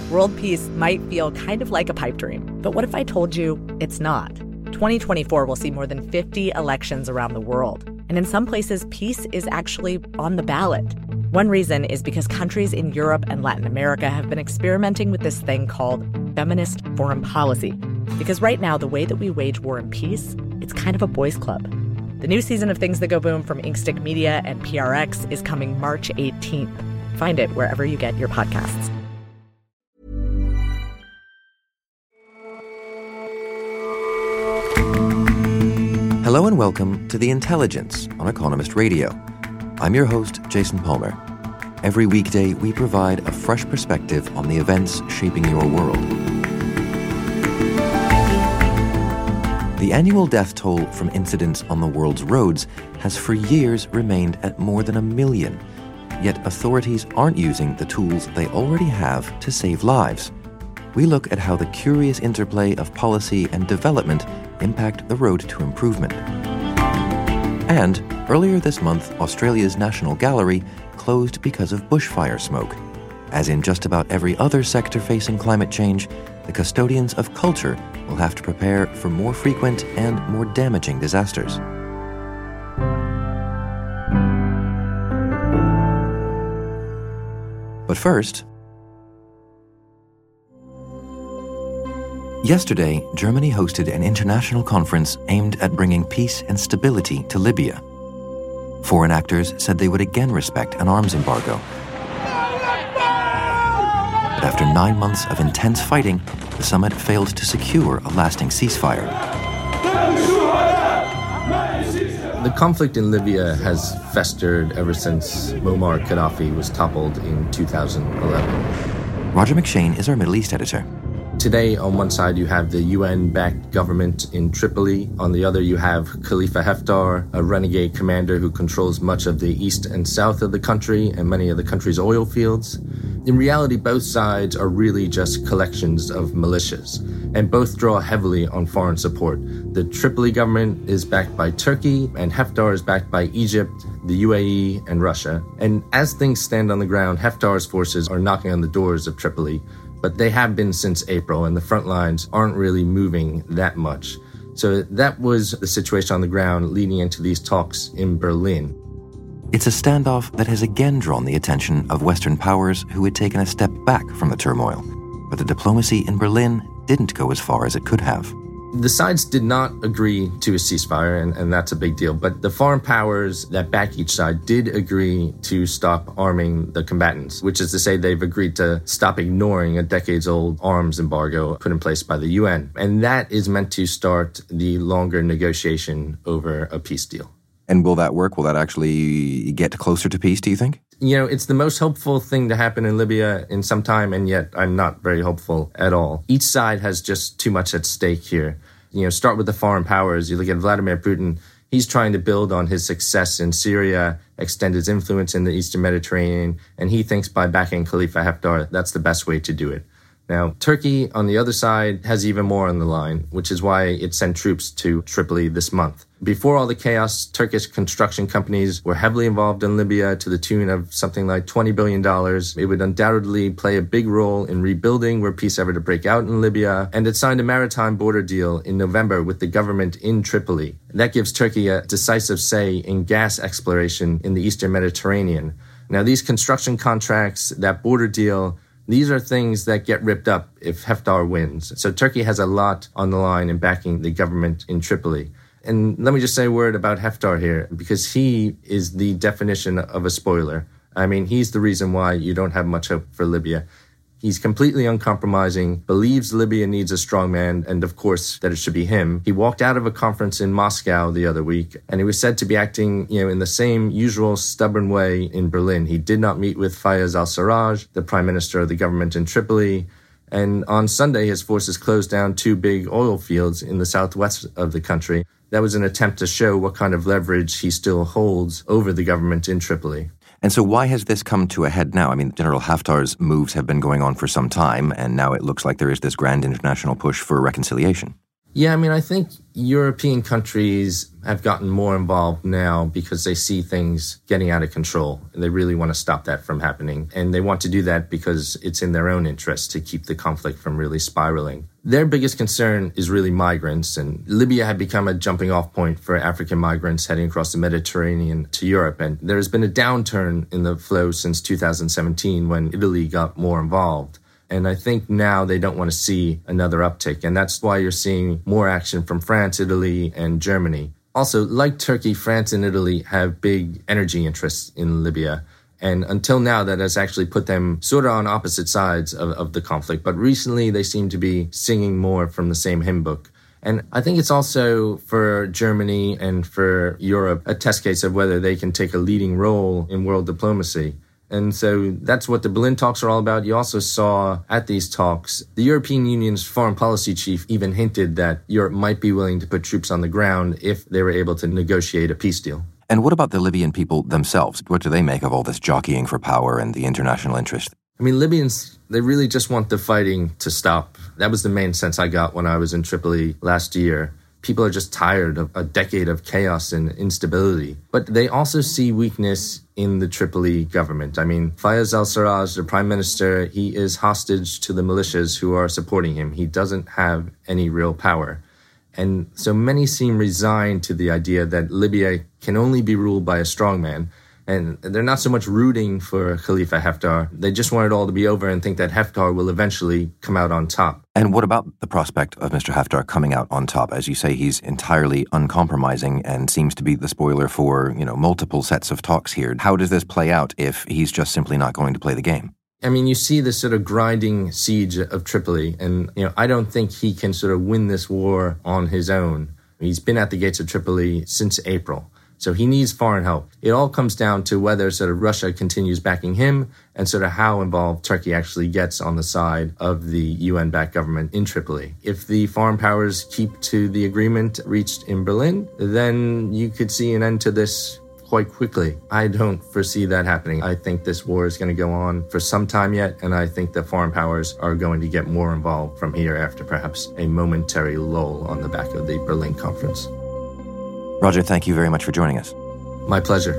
World peace might feel kind of like a pipe dream, but what if I told you it's not? 2024 will see more than 50 elections around the world, and in some places, peace is actually on the ballot. One reason is because countries in Europe and Latin America have been experimenting with this thing called feminist foreign policy. Because right now, the way that we wage war and peace, it's kind of a boys' club. The new season of Things That Go Boom from Inkstick Media and PRX is coming March 18th. Find it wherever you get your podcasts. Hello and welcome to The Intelligence on Economist Radio. I'm your host, Jason Palmer. Every weekday, we provide a fresh perspective on the events shaping your world. The annual death toll from incidents on the world's roads has for years remained at more than 1 million. Yet authorities aren't using the tools they already have to save lives. We look at how the curious interplay of policy and development impact the road to improvement. And earlier this month, Australia's National Gallery closed because of bushfire smoke. As in just about every other sector facing climate change, the custodians of culture will have to prepare for more frequent and more damaging disasters. But first, yesterday, Germany hosted an international conference aimed at bringing peace and stability to Libya. Foreign actors said they would again respect an arms embargo. But after 9 months of intense fighting, the summit failed to secure a lasting ceasefire. The conflict in Libya has festered ever since Muammar Gaddafi was toppled in 2011. Roger McShane is our Middle East editor. Today, on one side, you have the UN-backed government in Tripoli. On the other, you have Khalifa Haftar, a renegade commander who controls much of the east and south of the country and many of the country's oil fields. In reality, both sides are really just collections of militias, and both draw heavily on foreign support. The Tripoli government is backed by Turkey, and Haftar is backed by Egypt, the UAE, and Russia. And as things stand on the ground, Haftar's forces are knocking on the doors of Tripoli, but they have been since April, and the front lines aren't really moving that much. So that was the situation on the ground leading into these talks in Berlin. It's a standoff that has again drawn the attention of Western powers who had taken a step back from the turmoil. But the diplomacy in Berlin didn't go as far as it could have. The sides did not agree to a ceasefire, and that's a big deal. But the foreign powers that back each side did agree to stop arming the combatants, which is to say they've agreed to stop ignoring a decades-old arms embargo put in place by the UN. And that is meant to start the longer negotiation over a peace deal. And will that work? Will that actually get closer to peace, do you think? You know, it's the most hopeful thing to happen in Libya in some time, and yet I'm not very hopeful at all. Each side has just too much at stake here. You know, start with the foreign powers. You look at Vladimir Putin. He's trying to build on his success in Syria, extend his influence in the Eastern Mediterranean, and he thinks by backing Khalifa Haftar, that's the best way to do it. Now, Turkey, on the other side, has even more on the line, which is why it sent troops to Tripoli this month. Before all the chaos, Turkish construction companies were heavily involved in Libya to the tune of something like $20 billion. It would undoubtedly play a big role in rebuilding were peace ever to break out in Libya. And it signed a maritime border deal in November with the government in Tripoli. That gives Turkey a decisive say in gas exploration in the Eastern Mediterranean. Now, these construction contracts, that border deal, these are things that get ripped up if Haftar wins. So Turkey has a lot on the line in backing the government in Tripoli. And let me just say a word about Haftar here, because he is the definition of a spoiler. I mean, he's the reason why you don't have much hope for Libya. He's completely uncompromising, believes Libya needs a strong man, and of course that it should be him. He walked out of a conference in Moscow the other week, and he was said to be acting, in the same usual stubborn way in Berlin. He did not meet with Fayez al-Sarraj, the prime minister of the government in Tripoli. And on Sunday, his forces closed down 2 big oil fields in the southwest of the country. That was an attempt to show what kind of leverage he still holds over the government in Tripoli. And so why has this come to a head now? I mean, General Haftar's moves have been going on for some time, and now it looks like there is this grand international push for reconciliation. Yeah, I mean, I think European countries have gotten more involved now because they see things getting out of control. And they really want to stop that from happening. And they want to do that because it's in their own interest to keep the conflict from really spiraling. Their biggest concern is really migrants. And Libya had become a jumping off point for African migrants heading across the Mediterranean to Europe. And there's been a downturn in the flow since 2017 when Italy got more involved. And I think now they don't want to see another uptick. And that's why you're seeing more action from France, Italy, and Germany. Also, like Turkey, France and Italy have big energy interests in Libya. And until now, that has actually put them sort of on opposite sides of the conflict. But recently, they seem to be singing more from the same hymn book. And I think it's also for Germany and for Europe a test case of whether they can take a leading role in world diplomacy. And so that's what the Berlin talks are all about. You also saw at these talks, the European Union's foreign policy chief even hinted that Europe might be willing to put troops on the ground if they were able to negotiate a peace deal. And what about the Libyan people themselves? What do they make of all this jockeying for power and the international interest? I mean, Libyans, they really just want the fighting to stop. That was the main sense I got when I was in Tripoli last year. People are just tired of a decade of chaos and instability. But they also see weakness in the Tripoli government. I mean, Fayez al-Sarraj, the prime minister, he is hostage to the militias who are supporting him. He doesn't have any real power. And so many seem resigned to the idea that Libya can only be ruled by a strongman. And they're not so much rooting for Khalifa Haftar. They just want it all to be over and think that Haftar will eventually come out on top. And what about the prospect of Mr. Haftar coming out on top? As you say, he's entirely uncompromising and seems to be the spoiler for, multiple sets of talks here. How does this play out if he's just simply not going to play the game? I mean, you see this sort of grinding siege of Tripoli, and, I don't think he can sort of win this war on his own. He's been at the gates of Tripoli since April. So he needs foreign help. It all comes down to whether sort of Russia continues backing him and sort of how involved Turkey actually gets on the side of the UN-backed government in Tripoli. If the foreign powers keep to the agreement reached in Berlin, then you could see an end to this quite quickly. I don't foresee that happening. I think this war is going to go on for some time yet, and I think the foreign powers are going to get more involved from here after perhaps a momentary lull on the back of the Berlin conference. Roger, thank you very much for joining us. My pleasure.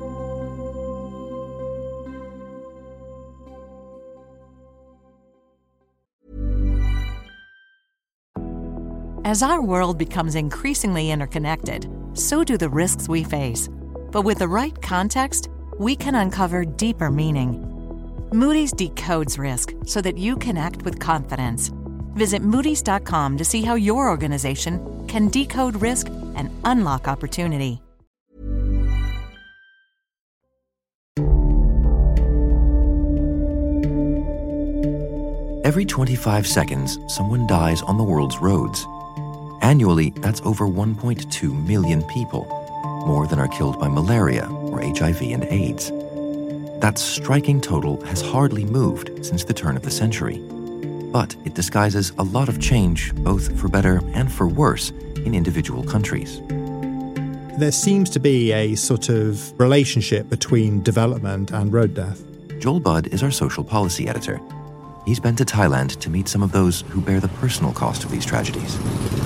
As our world becomes increasingly interconnected, so do the risks we face. But with the right context, we can uncover deeper meaning. Moody's decodes risk so that you can act with confidence. Visit Moody's.com to see how your organization can decode risk and unlock opportunity. Every 25 seconds, someone dies on the world's roads. Annually, that's over 1.2 million people, more than are killed by malaria or HIV and AIDS. That striking total has hardly moved since the turn of the century. But it disguises a lot of change, both for better and for worse, in individual countries. There seems to be a sort of relationship between development and road death. Joel Budd is our social policy editor. He's been to Thailand to meet some of those who bear the personal cost of these tragedies.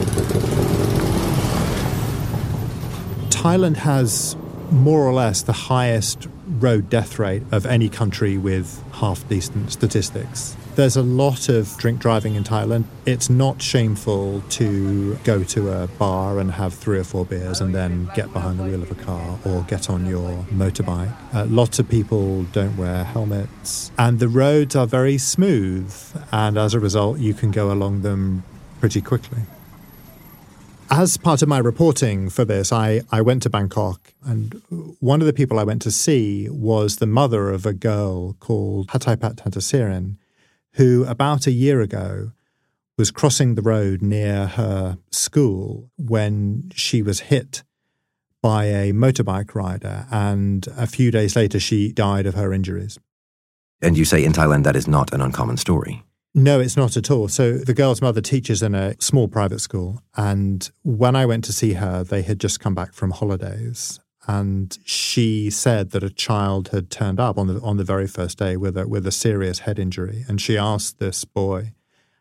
Thailand has more or less the highest road death rate of any country with half-decent statistics. There's a lot of drink driving in Thailand. It's not shameful to go to a bar and have 3 or 4 beers and then get behind the wheel of a car or get on your motorbike. Lots of people don't wear helmets. And the roads are very smooth. And as a result, you can go along them pretty quickly. As part of my reporting for this, I went to Bangkok, and one of the people I went to see was the mother of a girl called Hataipat Tantasirin, who about a year ago was crossing the road near her school when she was hit by a motorbike rider, and a few days later she died of her injuries. And you say in Thailand that is not an uncommon story? No, it's not at all. So the girl's mother teaches in a small private school, and when I went to see her, they had just come back from holidays. And she said that a child had turned up on the very first day with a serious head injury. And she asked this boy,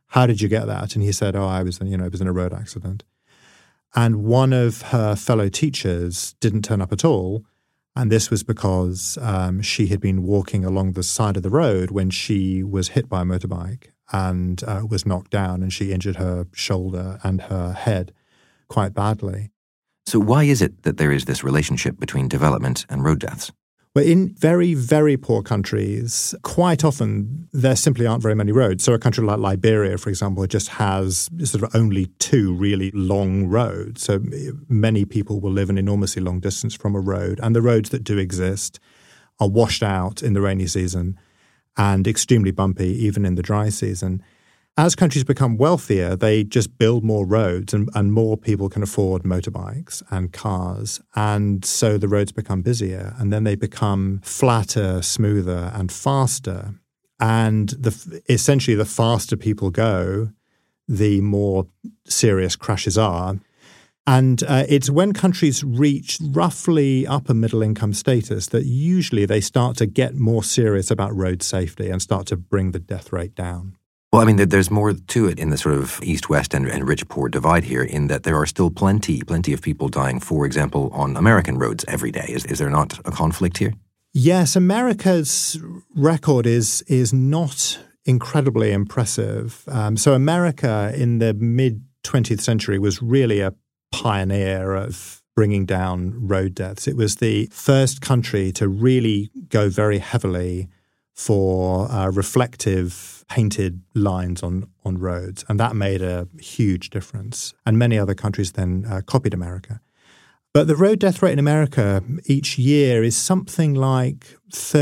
how did you get that? And he said, I was in a road accident. And one of her fellow teachers didn't turn up at all. And this was because she had been walking along the side of the road when she was hit by a motorbike and was knocked down, and she injured her shoulder and her head quite badly. So why is it that there is this relationship between development and road deaths? Well, in very, very poor countries, quite often there simply aren't very many roads. So a country like Liberia, for example, just has sort of only 2 really long roads. So many people will live an enormously long distance from a road. And the roads that do exist are washed out in the rainy season and extremely bumpy even in the dry season. As countries become wealthier, they just build more roads and more people can afford motorbikes and cars. And so the roads become busier and then they become flatter, smoother and faster. And essentially the faster people go, the more serious crashes are. And it's when countries reach roughly upper middle income status that usually they start to get more serious about road safety and start to bring the death rate down. Well, I mean, there's more to it in the sort of east-west and rich-poor divide here, in that there are still plenty of people dying, for example, on American roads every day. Is there not a conflict here? Yes, America's record is not incredibly impressive. So America in the mid-20th century was really a pioneer of bringing down road deaths. It was the first country to really go very heavily for reflective painted lines on roads. And that made a huge difference. And many other countries then copied America. But the road death rate in America each year is something like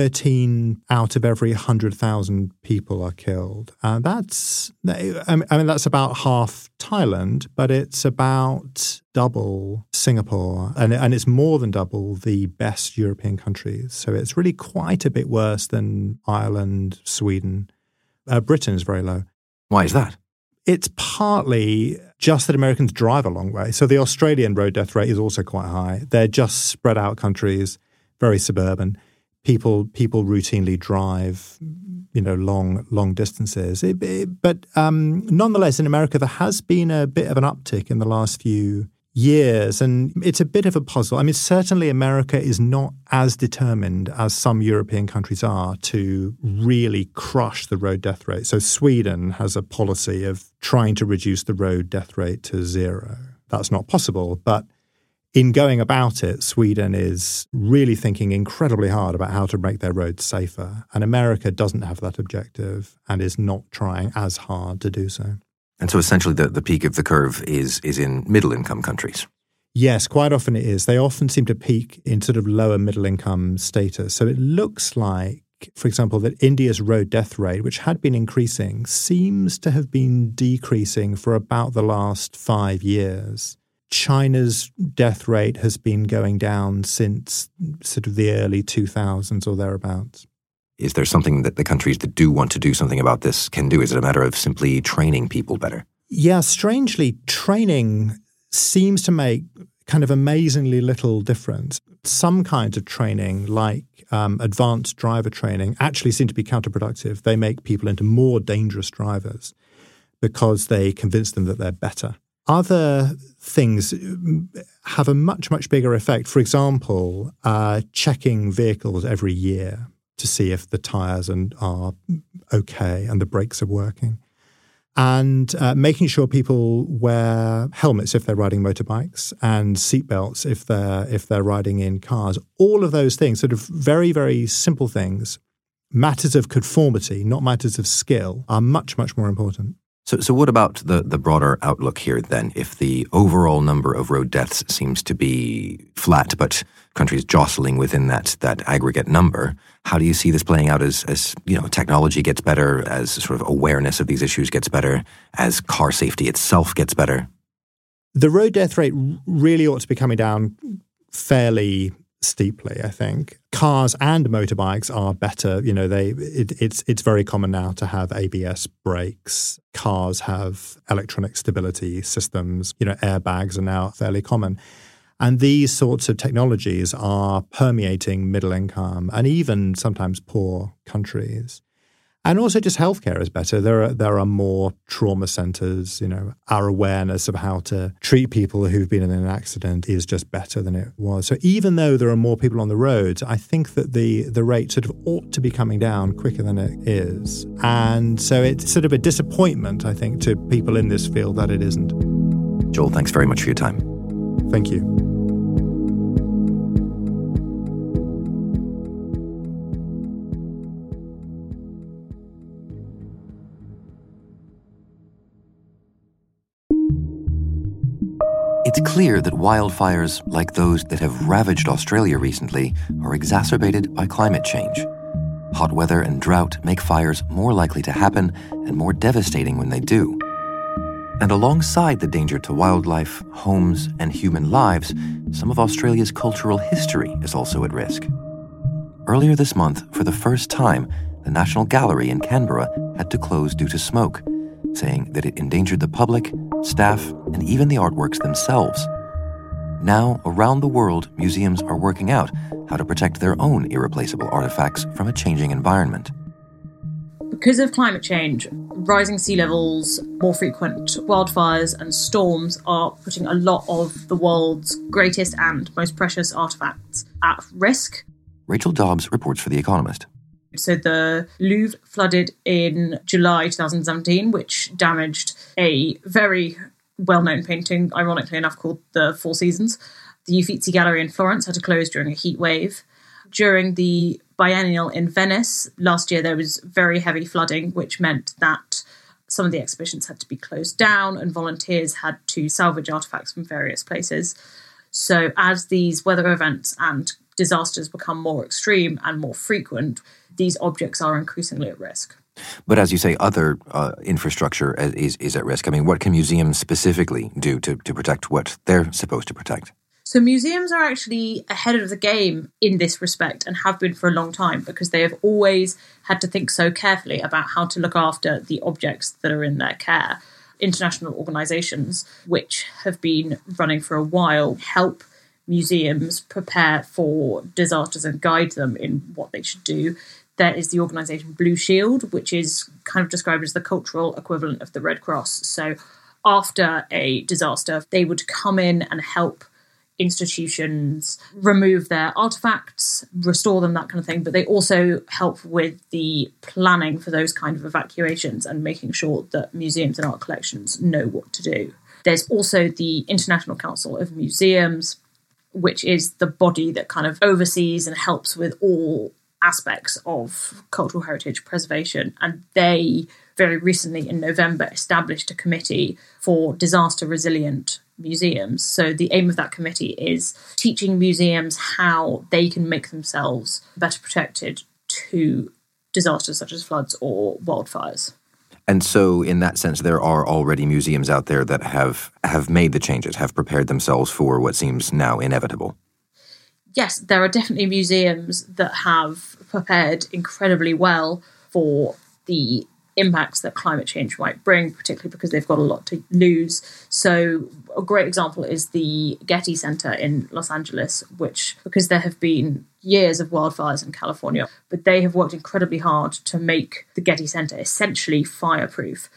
13 out of every 100,000 people are killed. That's about half Thailand, but it's about double Singapore, and it's more than double the best European countries. So it's really quite a bit worse than Ireland, Sweden. Britain is very low. Why is that? It's partly just that Americans drive a long way. So the Australian road death rate is also quite high. They're just spread out countries, very suburban. People routinely drive, long distances. But nonetheless, in America, there has been a bit of an uptick in the last few years, and it's a bit of a puzzle. I mean, certainly America is not as determined as some European countries are to really crush the road death rate. So Sweden has a policy of trying to reduce the road death rate to 0. That's not possible, but in going about it, Sweden is really thinking incredibly hard about how to make their roads safer. And America doesn't have that objective and is not trying as hard to do so. And so essentially the peak of the curve is in middle-income countries. Yes, quite often it is. They often seem to peak in sort of lower middle-income status. So it looks like, for example, that India's road death rate, which had been increasing, seems to have been decreasing for about the last 5 years. China's death rate has been going down since sort of the early 2000s or thereabouts. Is there something that the countries that do want to do something about this can do? Is it a matter of simply training people better? Yeah, strangely, training seems to make kind of amazingly little difference. Some kinds of training, like advanced driver training, actually seem to be counterproductive. They make people into more dangerous drivers because they convince them that they're better. Other things have a much, much bigger effect. For example, checking vehicles every year to see if the tyres are okay and the brakes are working. And making sure people wear helmets if they're riding motorbikes and seatbelts if they're riding in cars. All of those things, sort of very, very simple things, matters of conformity, not matters of skill, are much, much more important. So what about the broader outlook here then? If the overall number of road deaths seems to be flat, but countries jostling within that aggregate number, how do you see this playing out as technology gets better, as sort of awareness of these issues gets better, as car safety itself gets better? The road death rate really ought to be coming down fairly steeply, I think. Cars and motorbikes are better. It's very common now to have ABS brakes. Cars have electronic stability systems. Airbags are now fairly common. And these sorts of technologies are permeating middle income and even sometimes poor countries. And also just healthcare is better. There are more trauma centers. Our awareness of how to treat people who've been in an accident is just better than it was. So even though there are more people on the roads, I think that the rate sort of ought to be coming down quicker than it is. And so it's sort of a disappointment, I think, to people in this field that it isn't. Joel, thanks very much for your time. Thank you. It's clear that wildfires like those that have ravaged Australia recently are exacerbated by climate change. Hot weather and drought make fires more likely to happen and more devastating when they do. And alongside the danger to wildlife, homes, and human lives, some of Australia's cultural history is also at risk. Earlier this month, for the first time, the National Gallery in Canberra had to close due to smoke, saying that it endangered the public, staff, and even the artworks themselves. Now, around the world, museums are working out how to protect their own irreplaceable artifacts from a changing environment. Because of climate change, rising sea levels, more frequent wildfires and storms are putting a lot of the world's greatest and most precious artifacts at risk. Rachel Dobbs reports for The Economist. So the Louvre flooded in July 2017, which damaged a very well-known painting, ironically enough, called The Four Seasons. The Uffizi Gallery in Florence had to close during a heat wave. During the biennial in Venice last year, there was very heavy flooding, which meant that some of the exhibitions had to be closed down and volunteers had to salvage artifacts from various places. So as these weather events and disasters become more extreme and more frequent, these objects are increasingly at risk. But as you say, other infrastructure is at risk. I mean, what can museums specifically do to protect what they're supposed to protect? So museums are actually ahead of the game in this respect and have been for a long time, because they have always had to think so carefully about how to look after the objects that are in their care. International organisations, which have been running for a while, help museums prepare for disasters and guide them in what they should do. There is the organisation Blue Shield, which is kind of described as the cultural equivalent of the Red Cross. So after a disaster, they would come in and help institutions remove their artifacts, restore them, that kind of thing. But they also help with the planning for those kind of evacuations and making sure that museums and art collections know what to do. There's also the International Council of Museums, which is the body that kind of oversees and helps with all aspects of cultural heritage preservation. And they very recently in November established a committee for disaster resilient museums. So the aim of that committee is teaching museums how they can make themselves better protected to disasters such as floods or wildfires. And so in that sense, there are already museums out there that have made the changes, have prepared themselves for what seems now inevitable. Yes, there are definitely museums that have prepared incredibly well for the impacts that climate change might bring, particularly because they've got a lot to lose. So a great example is the Getty Center in Los Angeles, which, because there have been years of wildfires in California, but they have worked incredibly hard to make the Getty Center essentially fireproof.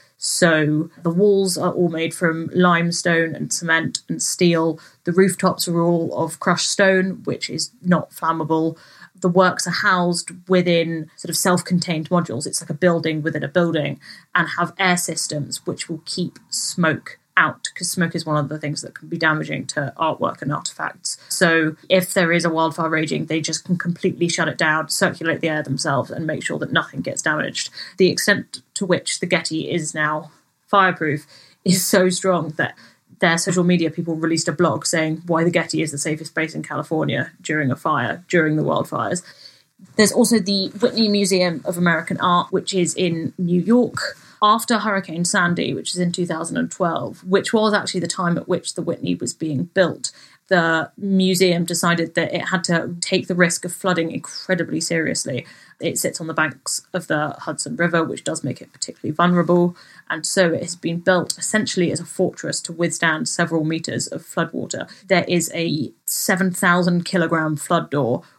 So the walls are all made from limestone and cement and steel. The rooftops are all of crushed stone, which is not flammable. The works are housed within sort of self-contained modules. It's like a building within a building, and have air systems which will keep smoke out, because smoke is one of the things that can be damaging to artwork and artifacts. So if there is a wildfire raging, they just can completely shut it down, circulate the air themselves, and make sure that nothing gets damaged. The extent to which the Getty is now fireproof is so strong that their social media people released a blog saying why the Getty is the safest place in California during a fire, during the wildfires. There's also the Whitney Museum of American Art, which is in New York. After Hurricane Sandy, which is in 2012, which was actually the time at which the Whitney was being built, the museum decided that it had to take the risk of flooding incredibly seriously. It sits on the banks of the Hudson River, which does make it particularly vulnerable. And so it has been built essentially as a fortress to withstand several meters of floodwater. There is a 7,000 kilogram flood door,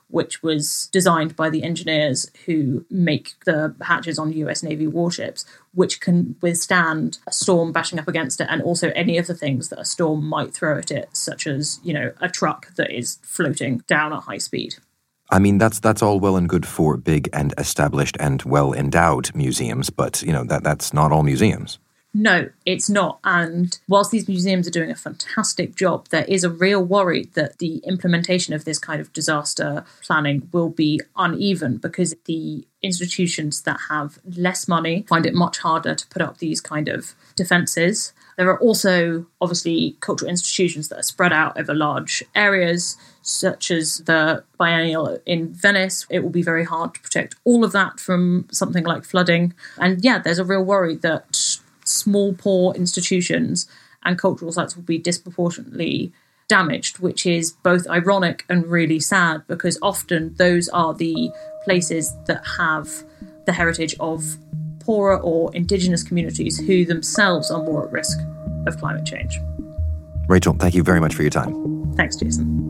which was designed by the engineers who make the hatches on US Navy warships, which can withstand a storm bashing up against it and also any of the things that a storm might throw at it, such as, a truck that is floating down at high speed. I mean, that's all well and good for big and established and well-endowed museums, but, that's not all museums. No, it's not. And whilst these museums are doing a fantastic job, there is a real worry that the implementation of this kind of disaster planning will be uneven because the institutions that have less money find it much harder to put up these kind of defences. There are also, obviously, cultural institutions that are spread out over large areas, such as the Biennial in Venice. It will be very hard to protect all of that from something like flooding. And there's a real worry that small, poor institutions and cultural sites will be disproportionately damaged, which is both ironic and really sad because often those are the places that have the heritage of poorer or indigenous communities who themselves are more at risk of climate change. Rachel, thank you very much for your time. Thanks, Jason.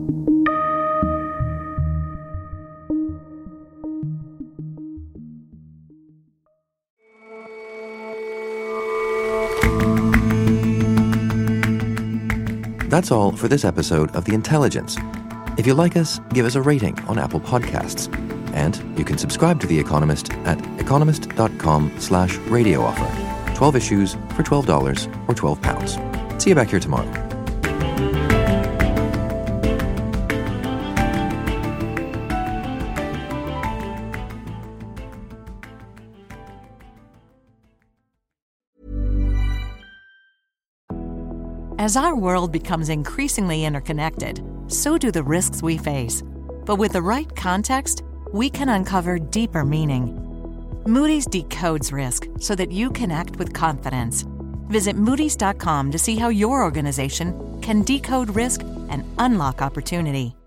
That's all for this episode of The Intelligence. If you like us, give us a rating on Apple Podcasts. And you can subscribe to The Economist at economist.com/radio offer. 12 issues for $12 or £12. See you back here tomorrow. As our world becomes increasingly interconnected, so do the risks we face. But with the right context, we can uncover deeper meaning. Moody's decodes risk so that you can act with confidence. Visit Moody's.com to see how your organization can decode risk and unlock opportunity.